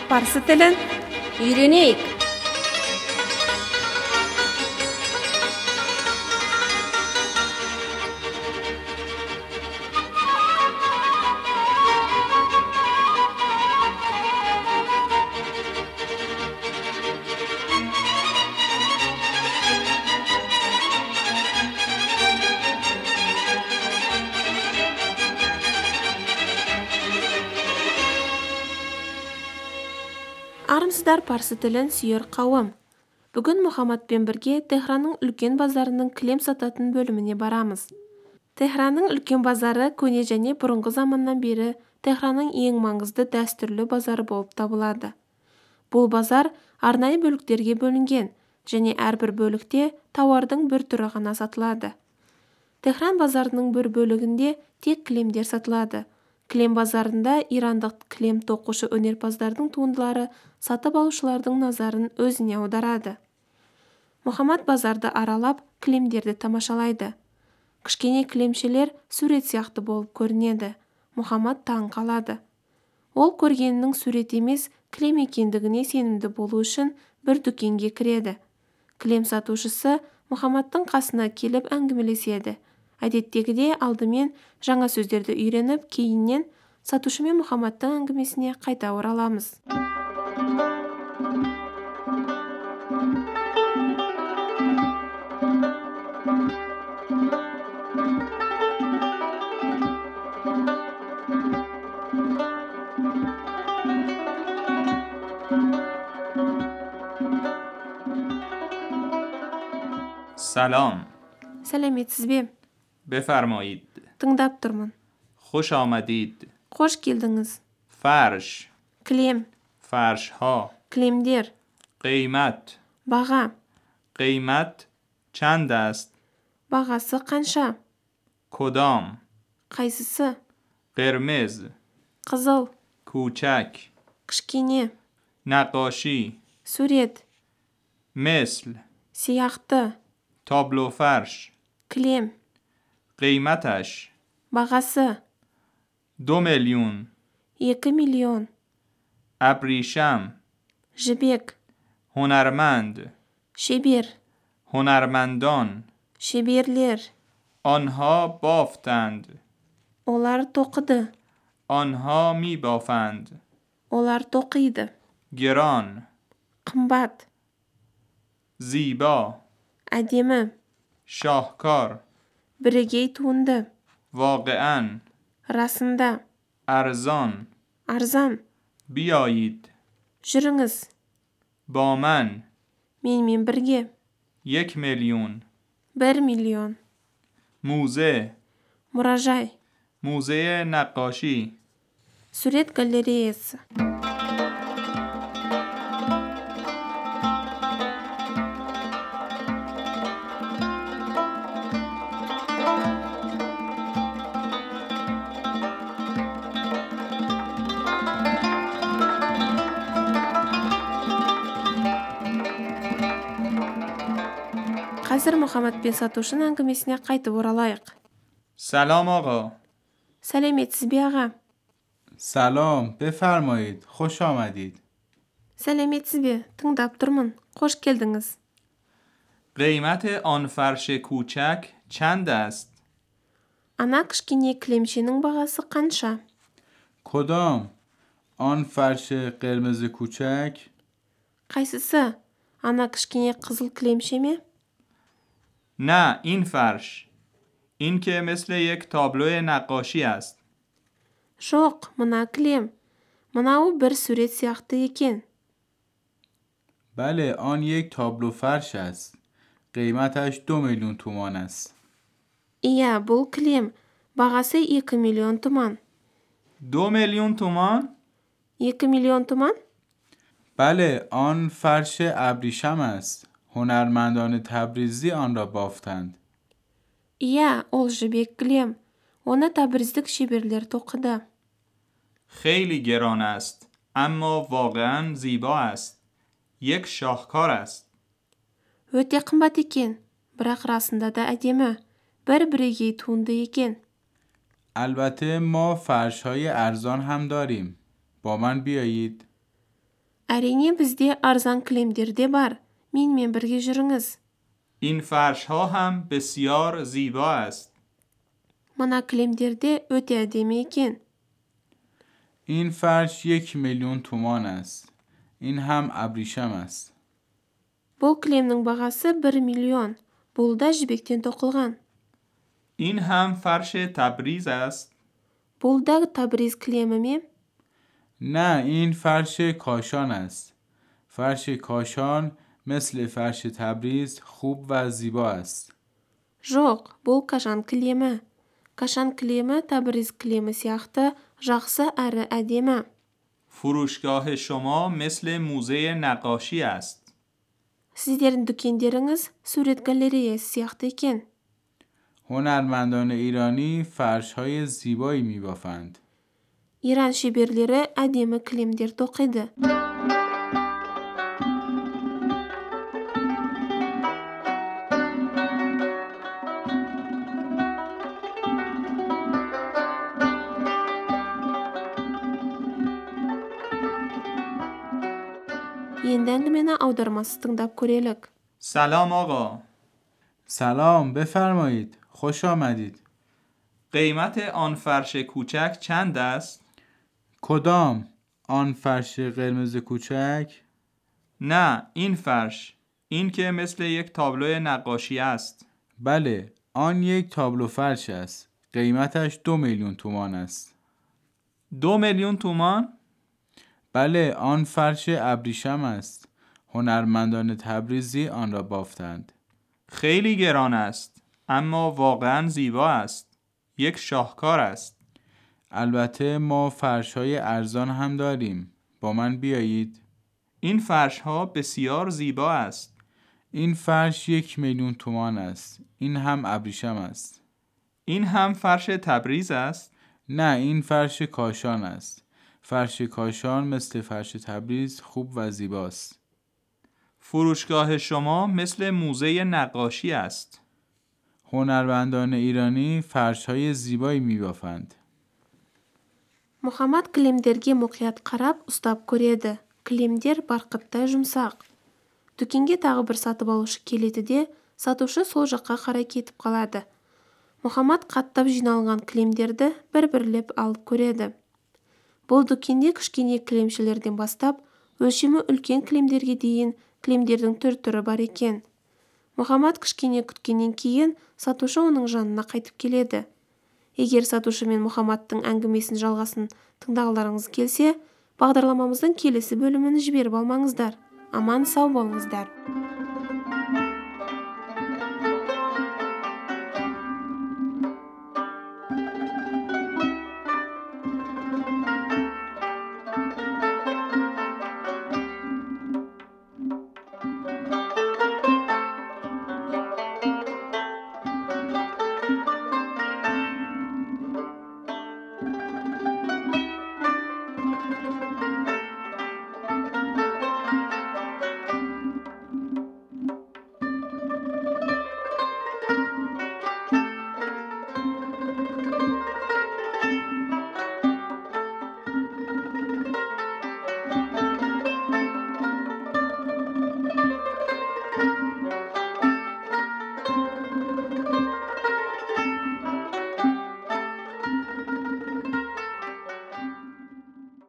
Parsı tilin Үйренейік. Армысыздар парсы тілін сүйер қауым. Бүгін Мұхаммадпен бірге Техранның үлкен базарының кілем сататын бөліміне барамыз. Техранның үлкен базары көне және бұрынғы заманнан бері Техранның ең маңызды дәстүрлі базары болып табылады. Бұл базар арнайы бөліктерге бөлінген және әрбір бөлікте тауардың бір түрі ғана сатылады. Техран базарының бір бөлігінде тек кілемдер сатылады. Кілем базарында ирандық кілем тоқушы өнерпаздардың туындылары сатып алушылардың назарын өзіне аударады. Мұхаммад базарды аралап, кілемдерді тамашалайды. Кішкене кілемшелер сурет сияқты болып көрінеді. Мұхаммад таң қалады. Ол көргенінің сурет емес, кілем екендігіне сенімді болу үшін бір дүкенге кіреді. Кілем сатушысы Мұхаммадтың қасына келіп әңгімелеседі. Әдеттегідей алдымен жаңа сөздерді үйреніп, кейіннен сатушы мен Мұхаммадтың әңгімесіне қайта ораламыз. سلام. Сәлеметсіз бе? بفرمایید. Тыңдап тұрмын. خوش آمدید. Қош келдіңіз. فرش. Кілем, فرش ها. кілемдер, قیمت. баға. قیمت چند است؟ Бағасы қанша? کدام؟ Қайсысы? قرمز. Қызыл, کوچک. кішкене, نقاشی. сурет, مثل. сияқты, تابلو فرش. کілем, قیمتش. бағасы 2 میلیون. 2 миллион. ابریشم. Жібек, هنرمند. шебер, هنرمندان. шеберлер. آنها بافتند. Олар тоқыды, آنها می بافند. олар тоқиды. گران. Қымбат, زیبا. әдемі, شاهکار. бірегей туынды. واقعاً. Расында, ارزان. арзан. بیایید. Жүріңіз, با من. менімен бірге. 1 میلیون. 1 миллион. موزه. Мұражай, موزه نقاشی. сурет галереясы. Қазір Мұхаммад пен сатушының әңгімесіне қайтып оралайық. سلام آقا. Сәлеметсіз бе аға? سلام، بفرمایید. خوش آمدید. Сәлеметсіз бе? Тыңдап тұрмын. Қош келдіңіз. قیمت آن فرش کوچک چند است؟ Ана кішкене кілемшенің бағасы қанша? کدام؟ آن فرش قرمز کوچک؟ Қайсысы? Ана кішкене қызыл кілемше ме? نه، این فرش. این که مثل یک تابلو نقاشی است. Жоқ, мына кілем. Мынау бір сурет сияқты екен. بله، آن یک تابلو فرش است. قیمتش 2 میلیون تومان است. Иә, бұл кілем. Бағасы 2 миллион тұман. 2 میلیون تومان؟ 2 миллион тұман? بله، آن فرش ابریشم است. هنرمندان تبریزی آن را بافتند. Иә, ол жібек кілем. Оны табриздік шеберлер тоқыды. خیلی گران است، اما واقعاً زیبا است. یک شاهکار است. Өте қымбат екен, бірақ расында да әдемі. бір бірегей туынды екен. البته ما فرش‌های ارزان هم داریم. با من بیایید. Әрине бізде арзан кілемдер де бар. Менімен бірге жүріңіз. این فرش ها هم بسیار زیبا است. Мына кілемдер де өте әдемі екен. این فرش 1,000,000 تومان است. این هم ابریشم است. Бұл кілемнің бағасы 1 миллион. Бұл да жібектен тоқылған. این هم فرش تبریز است. Бұл да Табриз кілемі ме? نه، این فرش کاشان است. فرش کاشان مثل فرش تبریز خوب و زیبا است. Жоқ, бұл Кашан кілемі. Кашан кілемі Табриз кілемі сияқты жақсы әрі әдемі. فروشگاه شما مثل موزه نقاشی است. Сіздердің дүкендеріңіз сурет галереясы сияқты екен. هنرمندان ایرانی فرش‌های زیبایی می‌بافند. Иран шеберлері әдемі кілемдер тоқиды. Енді әңгімені аудармасыз тыңдап көрелік. سلام آقا. سلام، بفرمایید. خوش آمدید. قیمت آن فرش کوچک چند است؟ کدام؟ آن فرش قرمز کوچک؟ نه، این فرش. این که مثل یک تابلو نقاشی است. بله، آن یک تابلو فرش است. قیمتش 2,000,000 تومان است. 2,000,000 تومان؟ بله، آن فرش ابریشم است. هنرمندان تبریزی آن را بافتند. خیلی گران است، اما واقعا زیبا است. یک شاهکار است. البته ما فرش‌های ارزان هم داریم. با من بیایید. این فرش ها بسیار زیبا است. این فرش 1,000,000 تومان است. این هم ابریشم است. این هم فرش تبریز است. نه، این فرش کاشان است. فرش کاشان مثل فرش تبریز خوب و زیباست. فروشگاه شما مثل موزه نقاشی است. هنرمندان ایرانی فرش‌های زیبایی می‌بافند. Мұхаммад кілемдерге мұқият қарап ұстап көреді. Кілемдер барқыттай жұмсақ. Дүкенге тағы бір сатып алушы келеді де, сатушы сол жаққа қарай кетіп қалады. Мұхаммад қаттап жиналған кілемдерді бір-бірлеп алып көреді. Бұл дүкенде кішкене кілемшілерден бастап, өлшемі үлкен кілемдерге дейін кілемдердің түр-түрі бар екен. Мұхаммад кішкене күткеннен кейін сатушы оның жанына қайтып келеді. Егер сатушы мен Мұхаммадтың әңгімесін жалғасын тыңдағыларыңыз келсе, бағдарламамыздың келесі бөлімін жіберіп алмаңыздар. Аман сау болыңыздар.